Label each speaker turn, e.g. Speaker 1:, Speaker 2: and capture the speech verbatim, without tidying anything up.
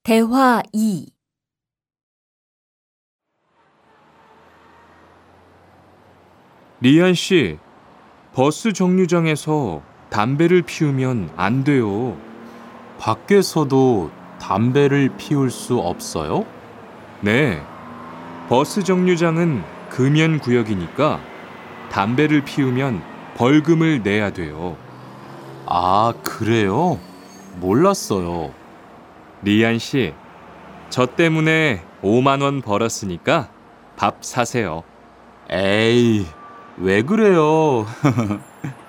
Speaker 1: 대화 이.
Speaker 2: 리안 씨, 버스 정류장에서 담배를 피우면 안 돼요.
Speaker 3: 밖에서도 담배를 피울 수 없어요?
Speaker 2: 네, 버스 정류장은 금연 구역이니까 담배를 피우면 벌금을 내야 돼요.
Speaker 3: 아, 그래요? 몰랐어요.
Speaker 2: 리안 씨, 저 때문에 오만 원 벌었으니까 밥 사세요.
Speaker 3: 에이, 왜 그래요?